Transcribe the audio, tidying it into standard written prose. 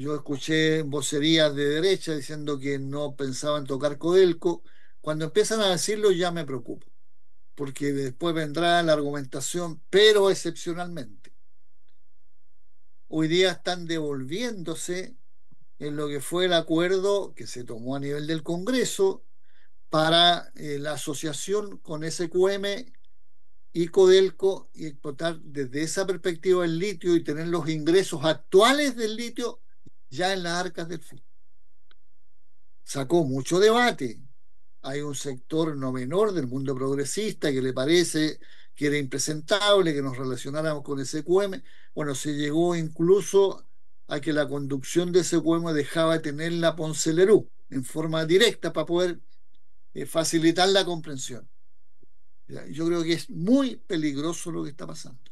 Yo escuché vocerías de derecha diciendo que no pensaban tocar Codelco. Cuando empiezan a decirlo ya me preocupo, porque después vendrá la argumentación, pero excepcionalmente. Hoy día están devolviéndose en lo que fue el acuerdo que se tomó a nivel del Congreso para la asociación con SQM y Codelco y explotar desde esa perspectiva el litio y tener los ingresos actuales del litio ya en las arcas del fisco. Sacó mucho debate. Hay un sector no menor del mundo progresista que le parece que era impresentable que nos relacionáramos con SQM. Bueno, se llegó incluso a que la conducción de SQM dejaba de tener la Ponce Lerú en forma directa para poder facilitar la comprensión. Yo creo que es muy peligroso lo que está pasando.